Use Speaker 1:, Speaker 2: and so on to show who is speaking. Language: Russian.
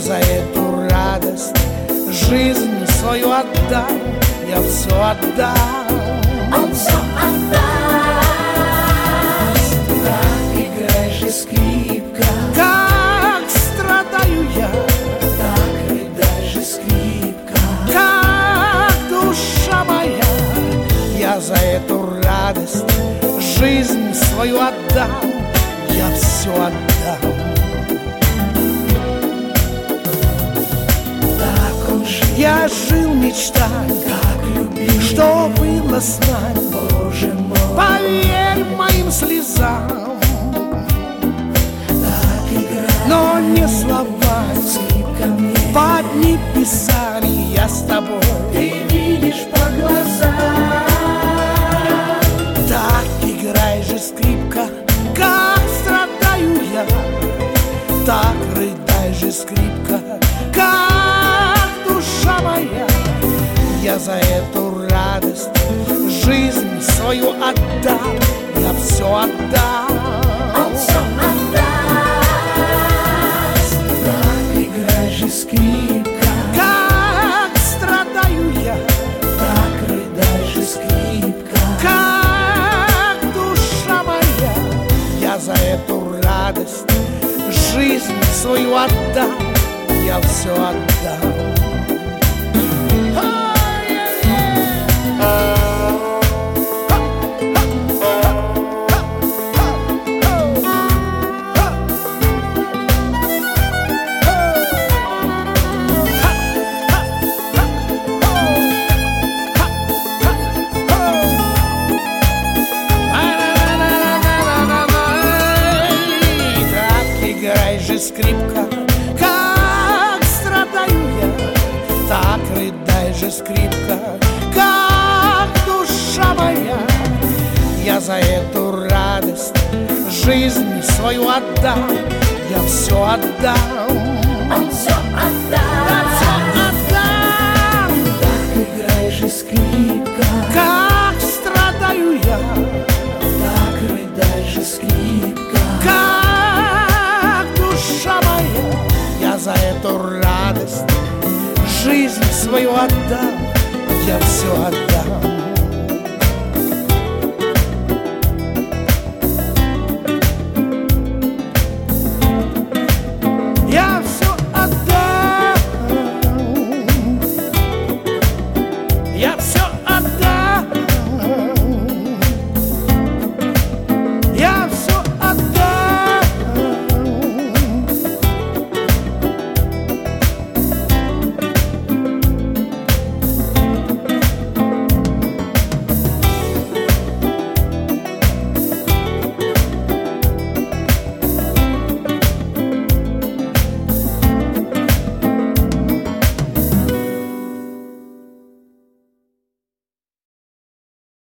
Speaker 1: за эту радость жизнь свою отдал, я все отдал.
Speaker 2: Он все отдаст. Так играй же, скрипка.
Speaker 1: Как страдаю я,
Speaker 2: Так рыдай же, скрипка.
Speaker 1: как душа моя, я за эту радость жизнь свою отдал, я все отдал.
Speaker 2: Так он жил,
Speaker 1: Я жил, мечтая,
Speaker 2: так любил,
Speaker 1: что было с нами,
Speaker 2: Боже мой.
Speaker 1: поверь моим слезам,
Speaker 2: Так играй,
Speaker 1: но не словами,
Speaker 2: скрипка мне.
Speaker 1: под небесами я с тобой.
Speaker 2: Ты видишь по глазам.
Speaker 1: Так играй же, скрипка, как страдаю я, так рыдай же, скрипка, как душа моя, я за эту радость жизнь свою отдал, я все отдал.
Speaker 2: Он все отдаст. Так играй же, скрипка.
Speaker 1: Как страдаю я,
Speaker 2: Так рыдай же, скрипка.
Speaker 1: как душа моя, я за эту радость жизнь свою отдал, я все отдал. Скрипка, как страдаю я, так рыдай же, скрипка, как душа моя, я за эту радость жизнь свою отдал, я все отдал.
Speaker 2: Он все отдаст. Так играй же, скрипка.
Speaker 1: Как страдаю я,
Speaker 2: Так рыдай же, скрипка.
Speaker 1: как душа моя, я за эту радость жизнь свою отдал, я все отдал.